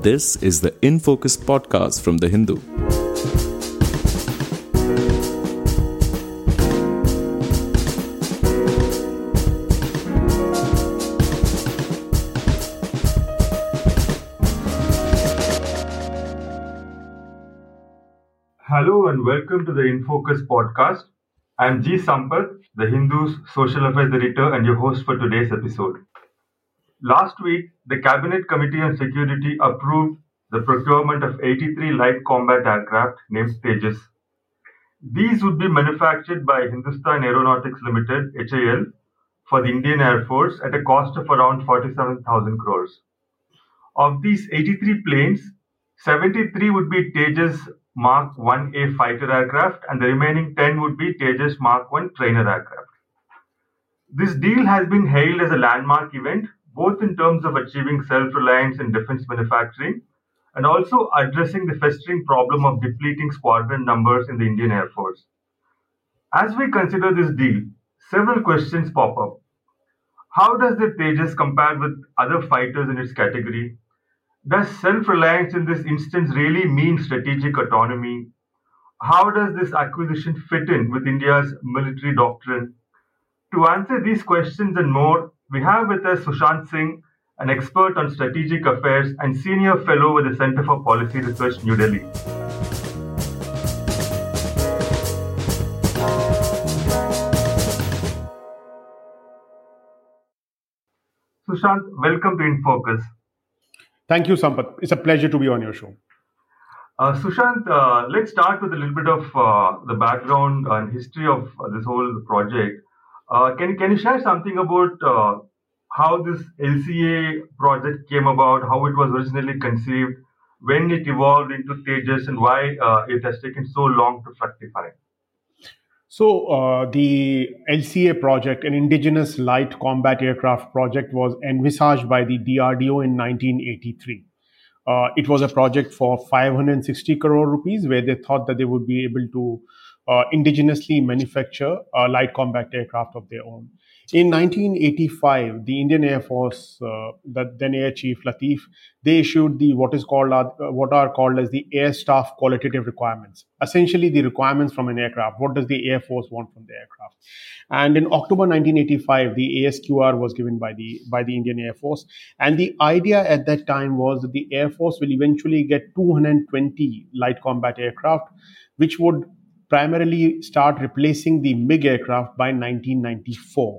This is the In Focus podcast from The Hindu. Hello and welcome to the In Focus podcast. I'm G. Sampath, the Hindu's social affairs editor and your host for today's episode. Last week, the Cabinet Committee on Security approved the procurement of 83 light combat aircraft named Tejas. These would be manufactured by Hindustan Aeronautics Limited, HAL, for the Indian Air Force at a cost of around 47,000 crores. Of these 83 planes, 73 would be Tejas Mark 1A fighter aircraft and the remaining 10 would be Tejas Mark 1 trainer aircraft. This deal has been hailed as a landmark event, both in terms of achieving self-reliance in defense manufacturing and also addressing the festering problem of depleting squadron numbers in the Indian Air Force. As we consider this deal, several questions pop up. How does the Tejas compare with other fighters in its category? Does self-reliance in this instance really mean strategic autonomy? How does this acquisition fit in with India's military doctrine? To answer these questions and more, we have with us Sushant Singh, an expert on strategic affairs and senior fellow with the Center for Policy Research, New Delhi. Sushant, welcome to In Focus. Thank you, Sampath. It's a pleasure to be on your show. Sushant, let's start with a little bit of the background and history of this whole project. Can you share something about how this LCA project came about, how it was originally conceived, when it evolved into Tejas, and why it has taken so long to fructify? So the LCA project, an indigenous light combat aircraft project, was envisaged by the DRDO in 1983. It was a project for 560 crore rupees, where they thought that they would be able to indigenously manufacture a light combat aircraft of their own. In 1985, the Indian Air Force, the then Air Chief Latif, they issued what are called as the Air Staff Qualitative Requirements. Essentially, the requirements from an aircraft. What does the Air Force want from the aircraft? And in October 1985, the ASQR was given by the Indian Air Force. And the idea at that time was that the Air Force will eventually get 220 light combat aircraft, which would primarily start replacing the MiG aircraft by 1994.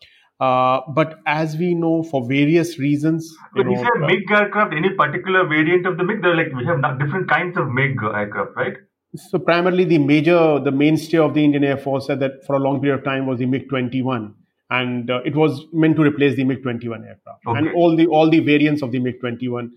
But as we know, for various reasons, When you say MiG aircraft, any particular variant of the MiG? We have different kinds of MiG aircraft, right? So primarily the mainstay of the Indian Air Force said that for a long period of time was the MiG-21, and it was meant to replace the MiG-21 aircraft. Okay. And all the variants of the MiG-21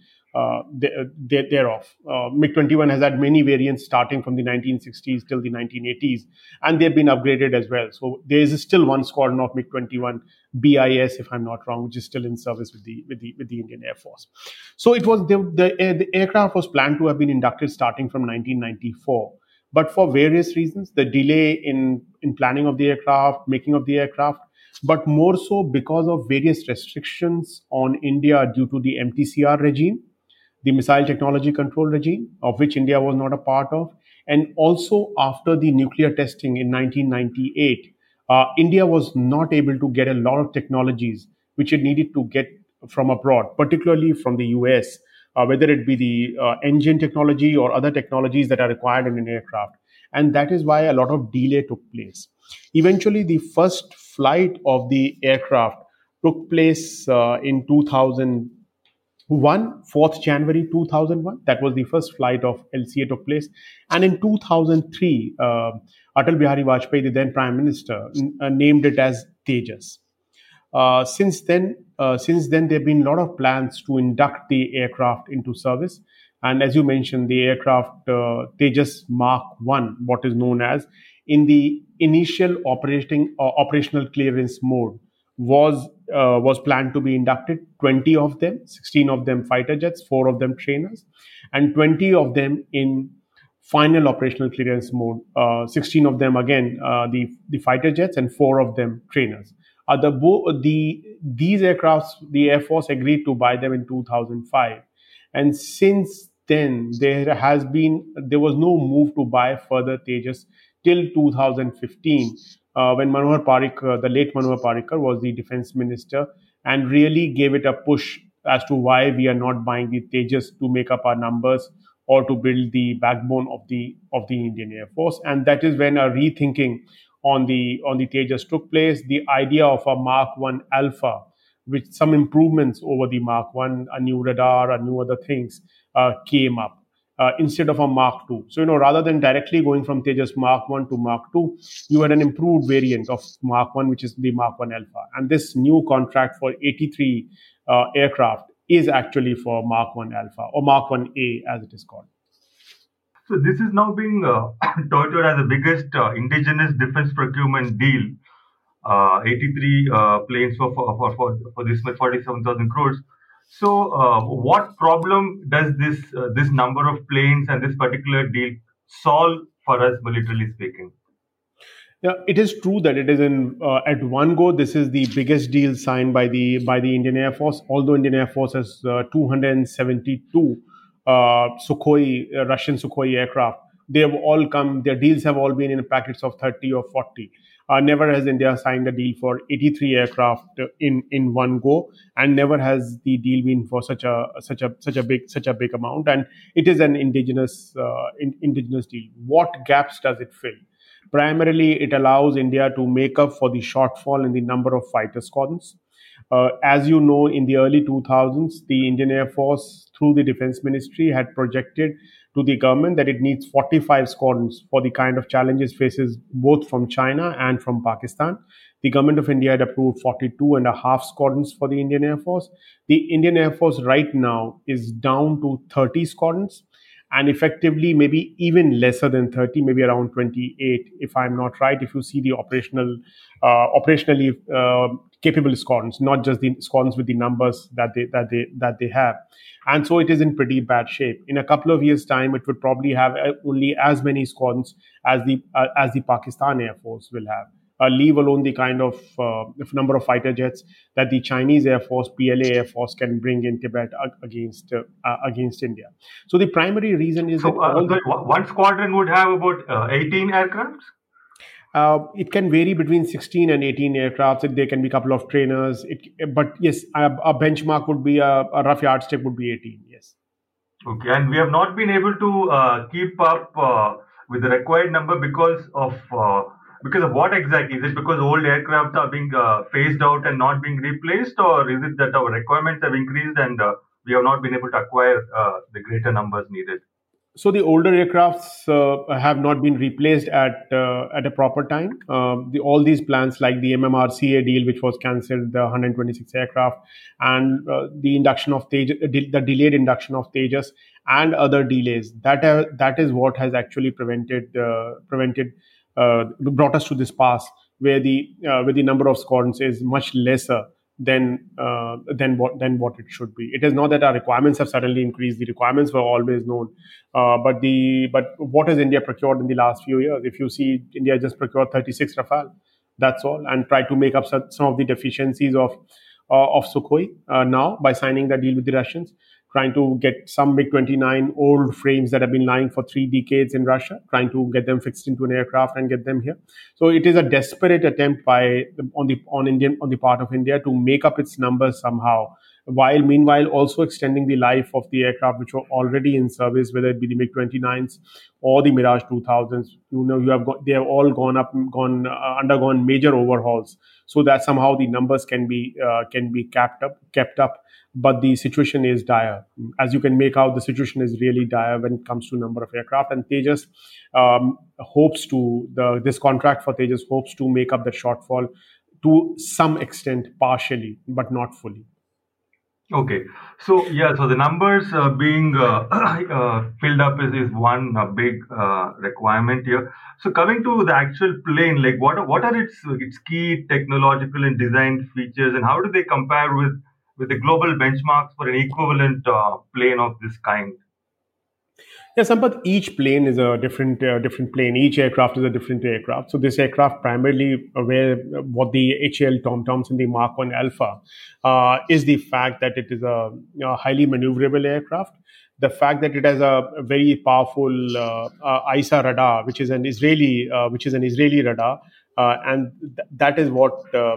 thereof. MiG-21 has had many variants starting from the 1960s till the 1980s, and they've been upgraded as well. So there is still one squadron of MiG-21 BIS, if I'm not wrong, which is still in service with the Indian Air Force. So it was the aircraft was planned to have been inducted starting from 1994. But for various reasons, the delay in planning of the aircraft, making of the aircraft, but more so because of various restrictions on India due to the MTCR regime, the Missile Technology Control Regime, of which India was not a part of. And also after the nuclear testing in 1998, India was not able to get a lot of technologies which it needed to get from abroad, particularly from the US, whether it be the engine technology or other technologies that are required in an aircraft. And that is why a lot of delay took place. Eventually, the first flight of the aircraft took place in 2001, 4th January 2001. That was the first flight of LCA took place. And in 2003, Atal Bihari Vajpayee, the then Prime Minister, named it as Tejas. Since then, there have been a lot of plans to induct the aircraft into service. And as you mentioned, the aircraft Tejas Mark 1, what is known as, in the initial operational clearance mode, was planned to be inducted. 20 of them, 16 of them fighter jets, 4 of them trainers, and 20 of them in final operational clearance mode. 16 of them again the fighter jets, and 4 of them trainers. These aircrafts, the Air Force agreed to buy them in 2005, And since then, there was no move to buy further Tejas till 2015, when Manohar Parrikar, the late Manohar Parrikar, was the defense minister, and really gave it a push as to why we are not buying the Tejas to make up our numbers or to build the backbone of the Indian Air Force. And that is when a rethinking on the Tejas took place. The idea of a Mark One Alpha, with some improvements over the Mark One, a new radar, a new other things came up. Instead of a Mark II. So, rather than directly going from Tejas Mark 1 to Mark II, you had an improved variant of Mark 1, which is the Mark 1 Alpha. And this new contract for 83 aircraft is actually for Mark 1 Alpha, or Mark 1A as it is called. So this is now being touted as the biggest indigenous defense procurement deal. 83 planes for this much, 47,000 crores. So, what problem does this number of planes and this particular deal solve for us, militarily speaking? Yeah, it is true that it is in at one go. This is the biggest deal signed by the Indian Air Force. Although Indian Air Force has 272 Russian Sukhoi aircraft, they have all come. Their deals have all been in packets of 30 or 40. Never has India signed a deal for 83 aircraft in one go, and never has the deal been for such a big amount. And it is an indigenous deal. What gaps does it fill? Primarily, it allows India to make up for the shortfall in the number of fighter squadrons. As you know, in the early 2000s, the Indian Air Force, through the Defense Ministry, had projected to the government that it needs 45 squadrons for the kind of challenges faces both from China and from Pakistan. The government of India had approved 42 and a half squadrons for the Indian Air Force. The Indian Air Force right now is down to 30 squadrons, and effectively maybe even lesser than 30, maybe around 28, if I'm not right, if you see the operationally capable squadrons, not just the squadrons with the numbers that they have. And so it is in pretty bad shape. In a couple of years' time, it would probably have only as many squadrons as the Pakistan Air Force will have. Leave alone the kind of number of fighter jets that the Chinese Air Force, PLA Air Force, can bring in Tibet against India. So the primary reason is so one squadron would have about 18 aircrafts. It can vary between 16 and 18 aircrafts. There can be a couple of trainers. But yes, a benchmark would be a rough yardstick would be 18. Yes. Okay, and we have not been able to keep up with the required number because of what exactly? Is it because old aircraft are being phased out and not being replaced, or is it that our requirements have increased and we have not been able to acquire the greater numbers needed? So the older aircrafts have not been replaced at a proper time. All these plans, like the MMRCA deal, which was cancelled, the 126 aircraft, and the induction of the delayed induction of Tejas, and other delays. That is what has actually brought us to this pass where the number of squadrons is much lesser than what it should be. It is not that our requirements have suddenly increased. The requirements were always known, but what has India procured in the last few years? If you see, India just procured 36 Rafale. That's all, and tried to make up some of the deficiencies of Sukhoi now by signing the deal with the Russians, trying to get some MiG-29 old frames that have been lying for 3 decades in Russia, trying to get them fixed into an aircraft and get them here. So it is a desperate attempt on the part of India to make up its numbers somehow, while meanwhile also extending the life of the aircraft which were already in service, whether it be the MiG-29s or the Mirage 2000s. They have all undergone major overhauls, so that somehow the numbers can be kept up. But the situation is dire. As you can make out, the situation is really dire when it comes to number of aircraft. And Tejas this contract for Tejas hopes to make up the shortfall to some extent, partially, but not fully. Okay, so the numbers being filled up is one big requirement here. So coming to the actual plane, like what are its key technological and design features, and how do they compare with the global benchmarks for an equivalent plane of this kind? Yeah, Sampath, each plane is a different plane. Each aircraft is a different aircraft. So this aircraft primarily, where what the HAL Tom-Toms in the Mark 1 Alpha is the fact that it is a highly maneuverable aircraft. The fact that it has a very powerful ISA radar, which is an Israeli radar, and that is what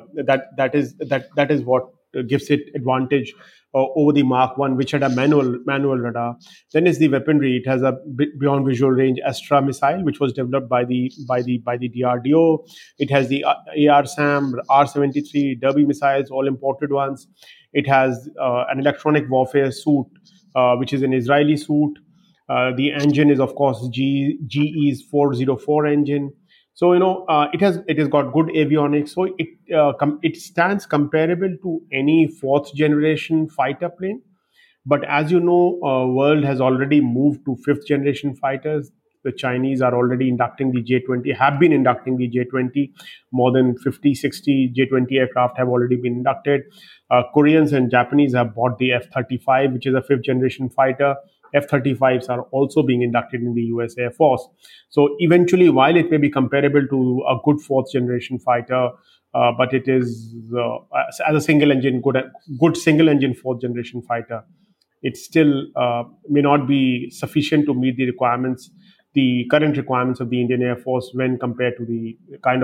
that is what gives it advantage over the Mark One, which had a manual radar. Then is the weaponry. It has a beyond visual range Astra missile, which was developed by the DRDO. It has the AR-SAM, R-73, Derby missiles, all imported ones. It has an electronic warfare suit, which is an Israeli suit. The engine is, of course, GE's 404 engine. So it has got good avionics. So it stands comparable to any fourth generation fighter plane. But as you know, world has already moved to fifth generation fighters. The Chinese are already inducting the J-20, have been inducting the J-20. More than 50, 60 J-20 aircraft have already been inducted. Koreans and Japanese have bought the F-35, which is a fifth generation fighter. F-35s are also being inducted in the US Air Force. So eventually, while it may be comparable to a good fourth generation fighter, but it is as a single engine, good single engine fourth generation fighter, it still may not be sufficient to meet the current requirements of the Indian Air Force when compared to the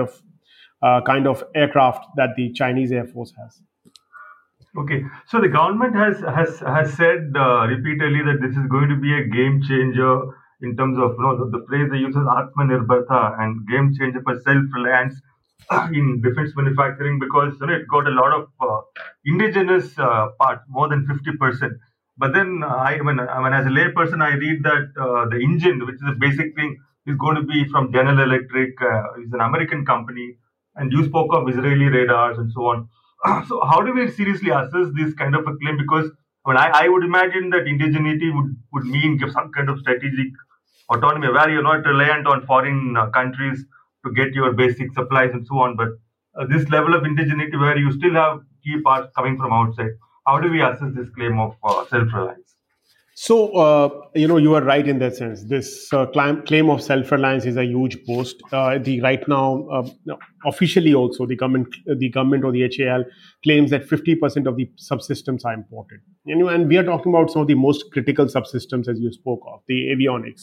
kind of aircraft that the Chinese Air Force has. Okay, so the government has said repeatedly that this is going to be a game changer in terms of the phrase they use is Atmanirbharta and game changer for self-reliance in defense manufacturing because it got a lot of indigenous part, more than 50%. But then I mean, as a layperson, I read that the engine, which is a basic thing, is going to be from General Electric. It's an American company, and you spoke of Israeli radars and so on. So how do we seriously assess this kind of a claim? Because I would imagine that indigeneity would mean give some kind of strategic autonomy where you're not reliant on foreign countries to get your basic supplies and so on. But this level of indigeneity where you still have key parts coming from outside, how do we assess this claim of self-reliance? So, you are right in that sense. This claim of self-reliance is a huge boast. The right now, officially also, the government or the HAL claims that 50% of the subsystems are imported. And we are talking about some of the most critical subsystems, as you spoke of: the avionics,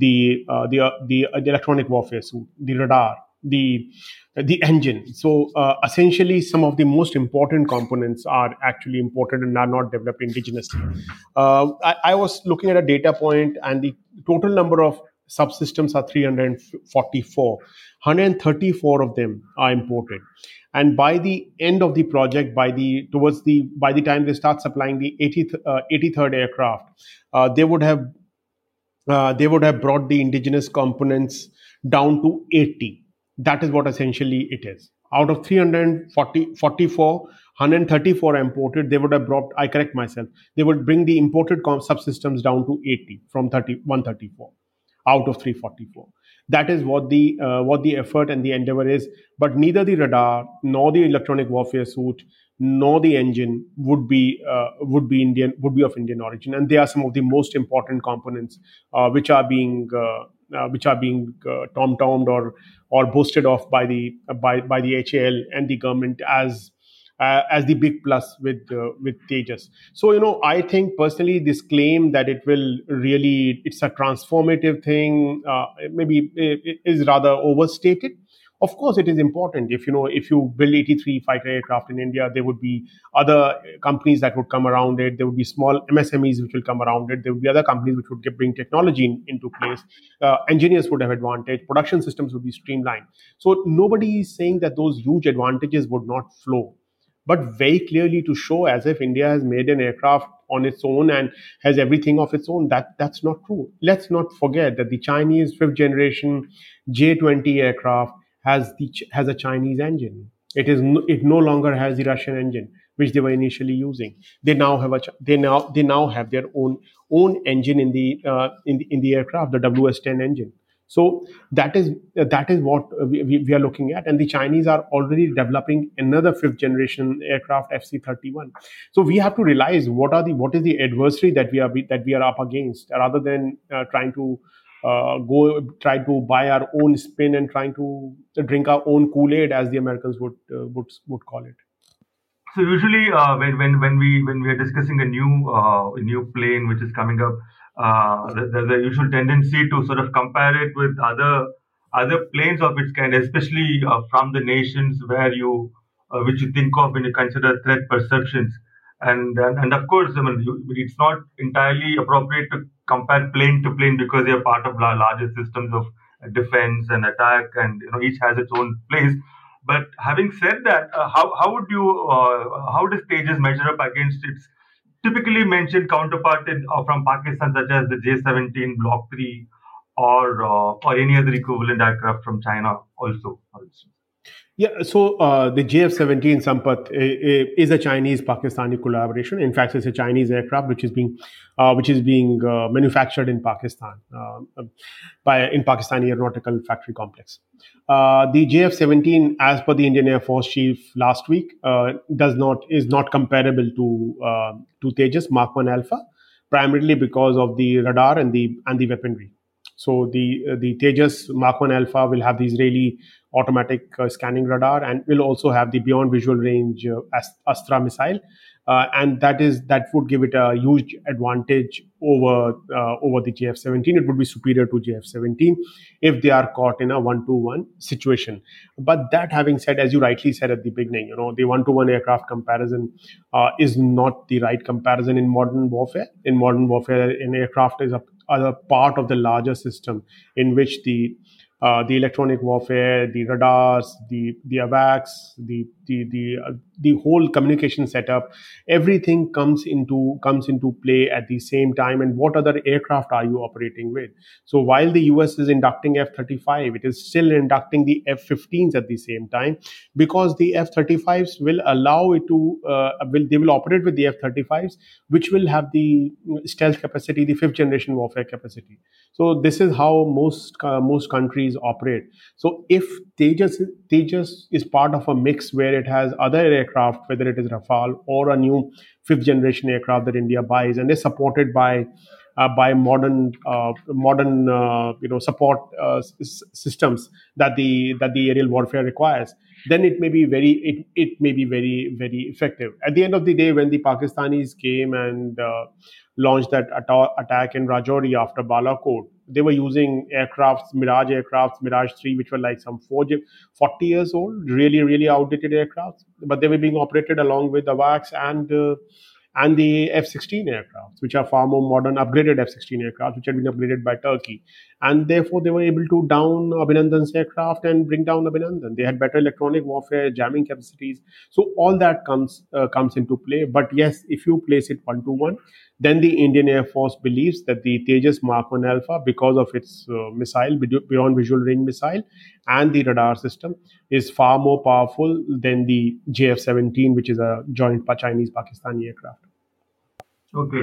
the electronic warfare suit, the radar, the engine. So essentially, some of the most important components are actually imported and are not developed indigenously. I was looking at a data point, and the total number of subsystems are 344. 134 of them are imported. And by the end of the project, by the time they start supplying the 83rd aircraft, they would have brought the indigenous components down to 80. That is what essentially it is. Out of 344, 134 are imported. They would have brought, I correct myself, they would bring the imported subsystems down to 80 from 134 out of 344. That is what the effort and the endeavor is. But neither the radar nor the electronic warfare suit nor the engine would be of Indian origin, and they are some of the most important components which are being tom-tommed or boasted off by the HAL and the government as the big plus with Tejas. So I think personally this claim that it's a transformative thing, maybe it is rather overstated. Of course, it is important. If you build 83 fighter aircraft in India, there would be other companies that would come around it. There would be small MSMEs which will come around it. There would be other companies which would bring technology into place. Engineers would have advantage. Production systems would be streamlined. So nobody is saying that those huge advantages would not flow, but very clearly to show as if India has made an aircraft on its own and has everything of its own. That's not true. Let's not forget that the Chinese fifth generation J-20 aircraft has a Chinese engine. It no longer has the Russian engine which they were initially using. They now have their own engine in the aircraft, the WS-10 engine. So that is what we are looking at, and the Chinese are already developing another fifth generation aircraft, FC-31. So we have to realize what is the adversary that we are up against, rather than trying to go try to buy our own spin and trying to drink our own Kool-Aid, as the Americans would call it. So usually, when we are discussing a new plane which is coming up, there's a usual tendency to sort of compare it with other planes of its kind, especially from the nations which you think of when you consider threat perceptions. And of course, I mean, it's not entirely appropriate to compare plane to plane because they are part of larger systems of defense and attack, and each has its own place. But having said that, how does Tejas measure up against its typically mentioned counterpart from Pakistan, such as the J-17 Block 3, or any other equivalent aircraft from China also? Yeah, so the JF-17 Sampath is a Chinese-Pakistani collaboration. In fact, it's a Chinese aircraft which is being manufactured in Pakistan in Pakistani Aeronautical Factory Complex. The JF-17, as per the Indian Air Force chief last week, is not comparable to Tejas Mark 1 Alpha, primarily because of the radar and the weaponry. So the Tejas Mark 1 Alpha will have the Israeli automatic scanning radar, and will also have the beyond visual range Astra missile, and that would give it a huge advantage over the JF-17. It would be superior to JF-17 if they are caught in a 1-to-1 situation. But that having said, as you rightly said at the beginning, the 1-to-1 aircraft comparison is not the right comparison in modern warfare. In modern warfare, an aircraft is a part of the larger system in which the electronic warfare, the radars, the AWACS, the whole communication setup, everything comes into play at the same time. And what other aircraft are you operating with? So while the US is inducting F-35, it is still inducting the F-15s at the same time, because the F-35s will allow it to they will operate with the F-35s, which will have the stealth capacity, the fifth generation warfare capacity. So this is how most countries operate. So if Tejas is part of a mix where it has other aircraft, whether it is Rafale or a new fifth generation aircraft that India buys, and is supported by modern support systems that the aerial warfare requires, then it may be very, very effective. At the end of the day, when the Pakistanis came and launched that attack in Rajouri after Balakot, they were using Mirage 3, which were like some 40 years old, really, really outdated aircrafts, but they were being operated along with the AWACS and the F-16 aircraft, which are far more modern, upgraded F-16 aircraft, which had been upgraded by Turkey. And therefore, they were able to down Abhinandan's aircraft and bring down Abhinandan. They had better electronic warfare, jamming capacities. So all that comes into play. But yes, if you place it 1-to-1, then the Indian Air Force believes that the Tejas Mark 1 Alpha, because of its missile, beyond visual range missile, and the radar system, is far more powerful than the JF-17, which is a joint Chinese-Pakistani aircraft. Okay.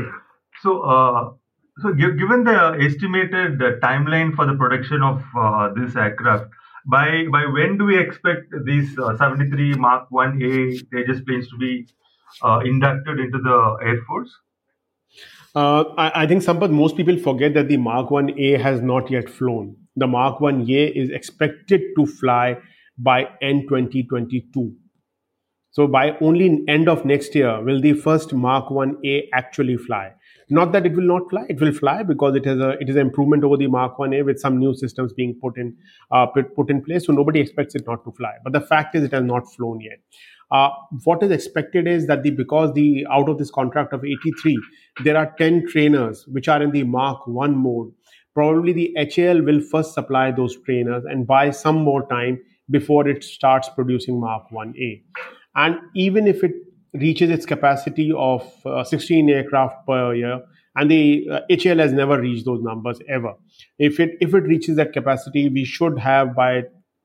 Given the estimated timeline for the production of this aircraft, by when do we expect these 73 Mark 1A Tejas planes to be inducted into the Air Force? I think, Sampath, most people forget that the Mark 1A has not yet flown. The Mark 1A is expected to fly by end 2022. So by only end of next year will the first Mark 1A actually fly. Not that it will not fly; it will fly because it is an improvement over the Mark 1A with some new systems being put in place. So nobody expects it not to fly. But the fact is, it has not flown yet. What is expected is that because out of this contract of 83, there are 10 trainers which are in the Mark 1 mode. Probably the HAL will first supply those trainers and buy some more time before it starts producing Mark 1A. And even if it reaches its capacity of 16 aircraft per year, and the HAL has never reached those numbers ever. If it reaches that capacity, we should have by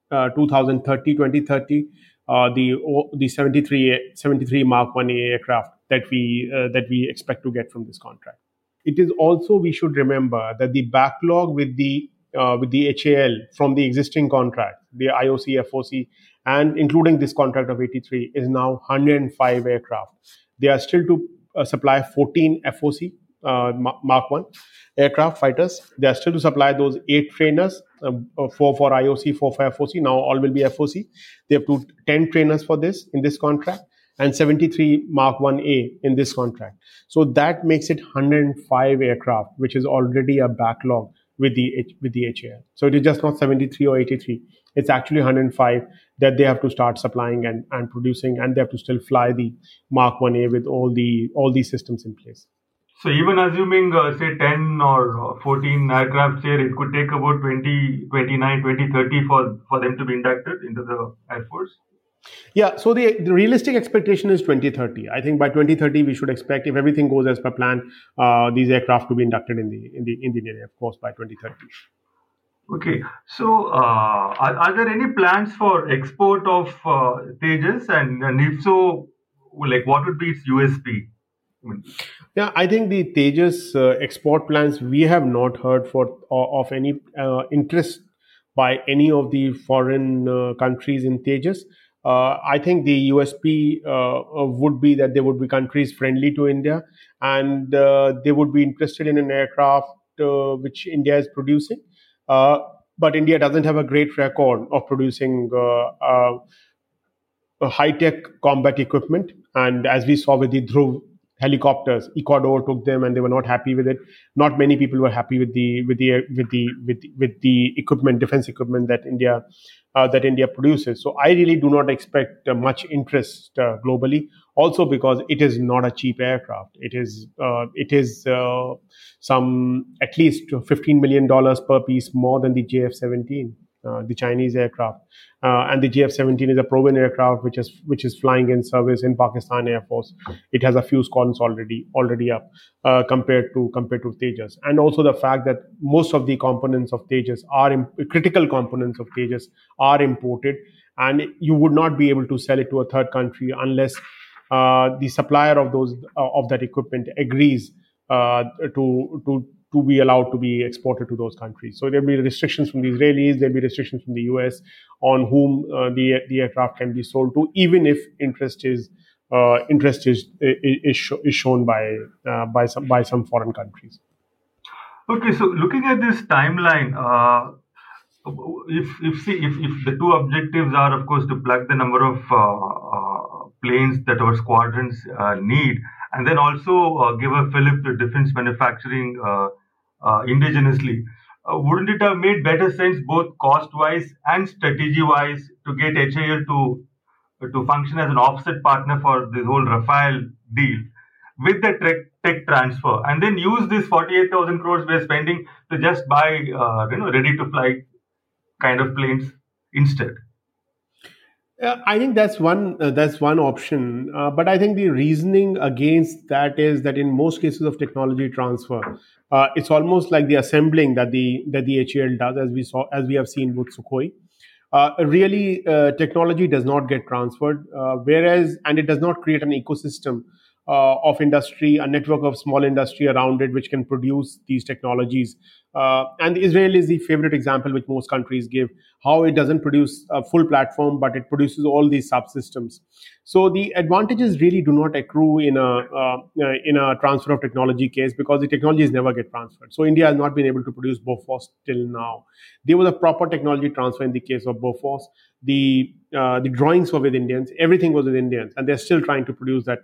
2030, the 73 Mark 1A aircraft that we expect to get from this contract. It is also, we should remember that the backlog with the with the HAL from the existing contract, the IOC, FOC, and including this contract of 83, is now 105 aircraft. They are still to supply 14 FOC Mark 1 aircraft fighters. They are still to supply those 8 trainers, 4 for IOC, 4 for FOC. Now all will be FOC. They have 10 trainers for this in this contract, and 73 Mark 1A in this contract. So that makes it 105 aircraft, which is already a backlog with the HAL. So it is just not 73 or 83. It's actually 105 that they have to start supplying and producing, and they have to still fly the Mark 1A with all these systems in place. So even assuming, say, 10 or 14 aircraft here, it could take about 2029, 2030 for them to be inducted into the Air Force? Yeah, so the realistic expectation is 2030. I think by 2030 we should expect, if everything goes as per plan, these aircraft to be inducted in the Indian Air Force by 2030. Okay, so are there any plans for export of Tejas, and if so, like what would be its USP? Yeah, I think the Tejas export plans, we have not heard of any interest by any of the foreign countries in Tejas. I think the USP would be that they would be countries friendly to India, and they would be interested in an aircraft which India is producing. But India doesn't have a great record of producing high-tech combat equipment. And as we saw with the Dhruv helicopters, Ecuador took them and they were not happy with it. Not many people were happy with the equipment, defense equipment that India produces. So I really do not expect much interest globally. Also because it is not a cheap aircraft. It is some at least $15 million per piece more than the JF-17. The Chinese aircraft, and the JF-17 is a proven aircraft which is flying in service in Pakistan Air Force. It has a few squadrons already up compared to Tejas, and also the fact that most of the components of Tejas critical components of Tejas are imported, and you would not be able to sell it to a third country unless the supplier of that equipment agrees to be allowed to be exported to those countries. So there'll be restrictions from the Israelis, there'll be restrictions from the US on whom the aircraft can be sold to, even if interest is shown by some foreign countries. Okay, so looking at this timeline, if the two objectives are, of course, to plug the number of planes that our squadrons need, and then also give a fillip to defense manufacturing indigenously, wouldn't it have made better sense both cost-wise and strategy-wise to get HAL to function as an offset partner for this whole Rafale deal with the tech transfer, and then use this 48,000 crores we're spending to just buy ready-to-fly kind of planes instead? I think that's one option, but I think the reasoning against that is that in most cases of technology transfer, it's almost like the assembling that the HAL does, as we have seen with Sukhoi. Really, technology does not get transferred, and it does not create an ecosystem of industry, a network of small industry around it, which can produce these technologies. And Israel is the favorite example which most countries give, how it doesn't produce a full platform, but it produces all these subsystems. So the advantages really do not accrue in a transfer of technology case, because the technologies never get transferred. So India has not been able to produce Bofors till now. There was a proper technology transfer in the case of Bofors. The drawings were with Indians, everything was with Indians, and they're still trying to produce that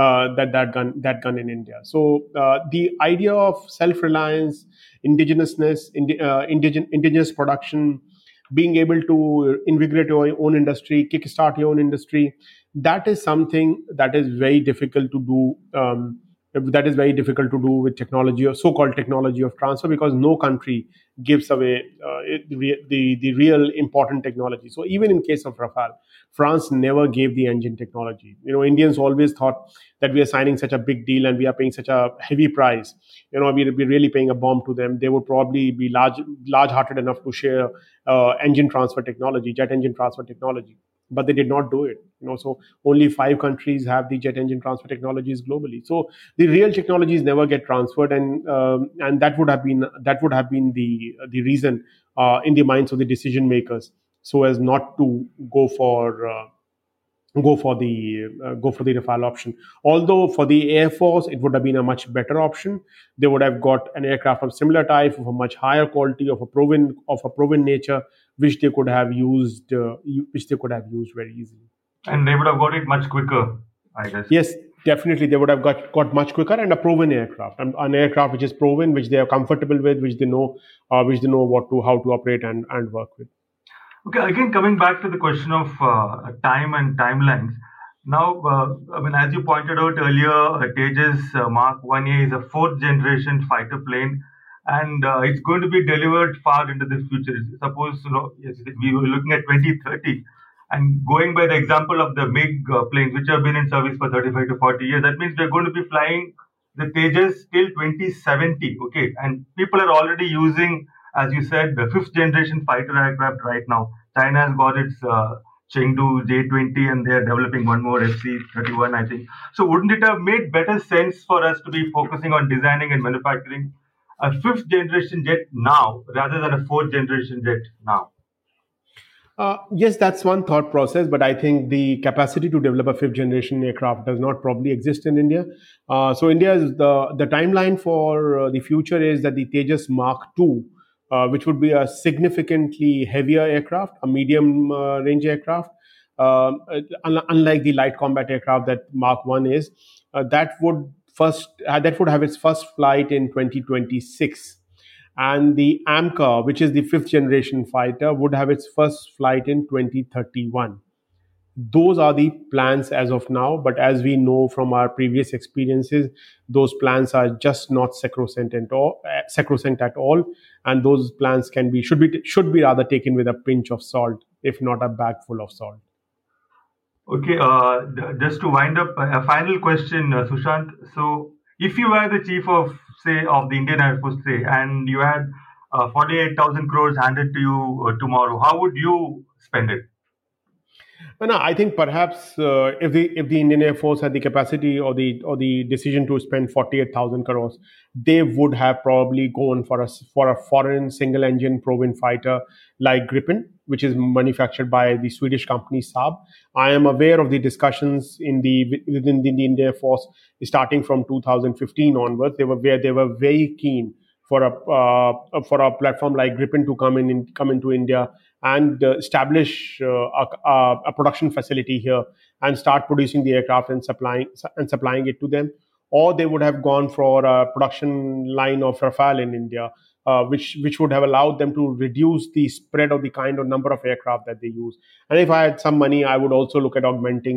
gun in India. So the idea of self-reliance, indigenousness, indigenous production, being able to invigorate your own industry, kickstart your own industry, that is something that is very difficult to do. That is very difficult to do with technology, or so-called technology of transfer, because no country gives away the real important technology. So even in case of Rafale, France never gave the engine technology. Indians always thought that we are signing such a big deal and we are paying such a heavy price. We're really paying a bomb to them. They would probably be large-hearted enough to share engine transfer technology, jet engine transfer technology. but they did not do it. So only 5 countries have the jet engine transfer technologies globally. So the real technologies never get transferred, and that would have been the reason in the minds of the decision makers, so as not to go for the Rafale option. Although for the Air Force, it would have been a much better option. They would have got an aircraft of similar type, of a much higher quality, of a proven nature, which they could have used very easily. And they would have got it much quicker, I guess. Yes, definitely, they would have got much quicker, and a proven aircraft, an aircraft which is proven, which they are comfortable with, which they know how to operate and work with. Okay, again, coming back to the question of time and timelines. Now, as you pointed out earlier, Tejas Mark 1A is a fourth generation fighter plane, and it's going to be delivered far into the future. Suppose, yes, we were looking at 2030, and going by the example of the MiG planes, which have been in service for 35 to 40 years, that means we're going to be flying the Tejas till 2070. Okay, and people are already using, as you said, the fifth generation fighter aircraft right now. China has got its Chengdu J-20, and they are developing one more FC-31, I think. So wouldn't it have made better sense for us to be focusing on designing and manufacturing a fifth generation jet now rather than a fourth generation jet now? Yes, that's one thought process, but I think the capacity to develop a fifth generation aircraft does not probably exist in India. So India is the timeline for the future is that the Tejas Mark II, which would be a significantly heavier aircraft, a medium range aircraft, unlike the light combat aircraft that Mark One is, that would have its first flight in 2026. And the AMCA, which is the fifth generation fighter, would have its first flight in 2031. Those are the plans as of now, but as we know from our previous experiences, those plans are just not sacrosanct at all, and those plans should be rather taken with a pinch of salt, if not a bag full of salt. Okay, just to wind up, a final question, Sushant. So, if you were the chief of, say, of the Indian Air Force, say, and you had 48,000 crores handed to you tomorrow, how would you spend it? No, I think perhaps if the Indian Air Force had the capacity or the decision to spend 48,000 crores, they would have probably gone for a foreign single engine proven fighter like Gripen, which is manufactured by the Swedish company Saab. I am aware of the discussions within the Indian Air Force starting from 2015 onwards. They were very keen for a platform like Gripen to come into India and establish a production facility here and start producing the aircraft and supplying it to them. Or they would have gone for a production line of Rafale in India, which would have allowed them to reduce the spread of the kind of number of aircraft that they use. And if I had some money, I would also look at augmenting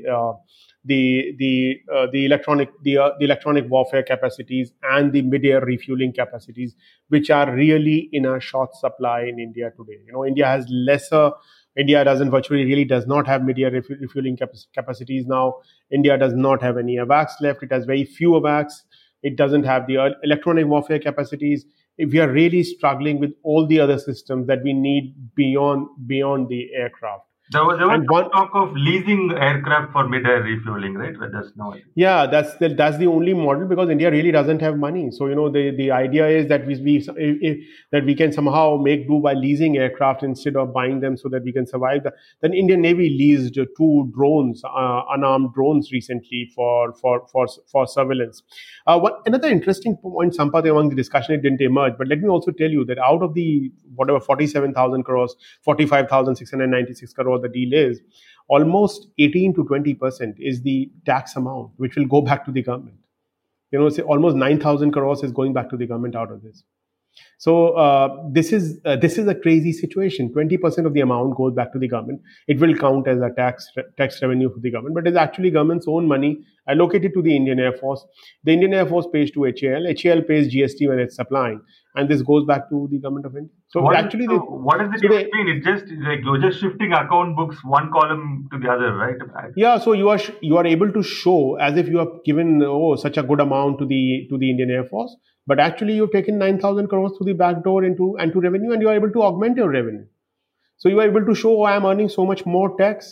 the electronic warfare capacities and the mid-air refueling capacities, which are really in a short supply in India today. India does not have mid-air refueling capacities now. India does not have any AWACS left. It has very few AWACS. It doesn't have the electronic warfare capacities. If we are really struggling with all the other systems that we need beyond the aircraft. There was And one, talk of leasing aircraft for mid-air refueling, right? But just now, I think. yeah, that's the only model, because India really doesn't have money. So the idea is that that we can somehow make do by leasing aircraft instead of buying them, so that we can survive. Then Indian Navy leased two drones, unarmed drones, recently for surveillance. Another interesting point, Sampath, among the discussion, it didn't emerge, but let me also tell you that out of the whatever 47,000 crores, 45,696 crores the deal is, almost 18 to 20% is the tax amount which will go back to the government. Say almost 9,000 crores is going back to the government out of this. So this is a crazy situation. 20% of the amount goes back to the government. It will count as a tax revenue for the government, but it's actually government's own money allocated to the Indian Air Force. The Indian Air Force pays to HAL. HAL pays GST when it's supplying, and this goes back to the government of India. So What actually, does it so even mean? It's just like you're just shifting account books one column to the other, right? yeah, so you are able to show as if you have given such a good amount to the Indian Air Force, but actually you've taken 9,000 crores through the back door into revenue, and you are able to augment your revenue. So you are able to show, I am earning so much more tax.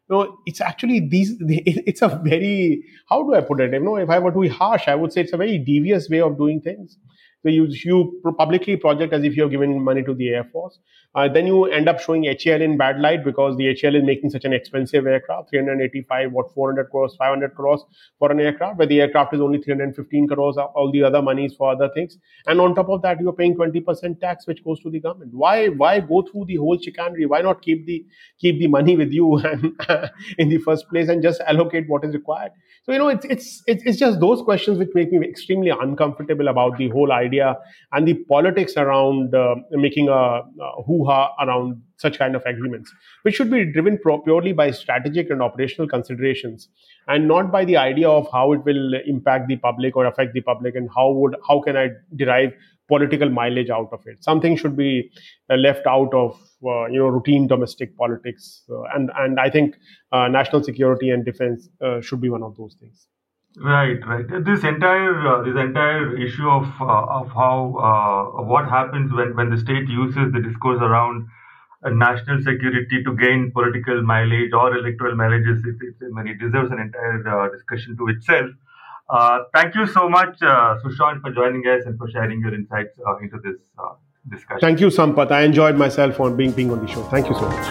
it's actually it's a very, how do I put it? If I were to be harsh, I would say it's a very devious way of doing things. So you publicly project as if you're giving money to the Air Force. Then you end up showing HAL in bad light because the HAL is making such an expensive aircraft, 385, 400 crores, 500 crores for an aircraft, where the aircraft is only 315 crores, all the other monies for other things. And on top of that, you're paying 20% tax, which goes to the government. Why go through the whole chicanery? Why not keep the money with you and in the first place and just allocate what is required? So, it's just those questions which make me extremely uncomfortable about the whole idea and the politics around making a hoo-ha around such kind of agreements, which should be driven purely by strategic and operational considerations, and not by the idea of how it will impact the public or affect the public, and how can I derive political mileage out of it. Something should be left out of routine domestic politics, and I think national security and defense should be one of those things. Right. This entire issue of how what happens when the state uses the discourse around national security to gain political mileage or electoral mileage it deserves an entire discussion to itself. Thank you so much, Sushant, for joining us and for sharing your insights into this discussion. Thank you, Sampath. I enjoyed myself on being on the show. Thank you so much.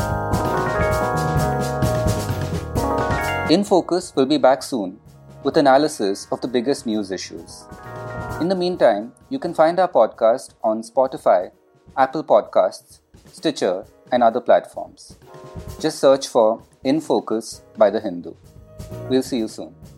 In Focus will be back soon with analysis of the biggest news issues. In the meantime, you can find our podcast on Spotify, Apple Podcasts, Stitcher, and other platforms. Just search for In Focus by The Hindu. We'll see you soon.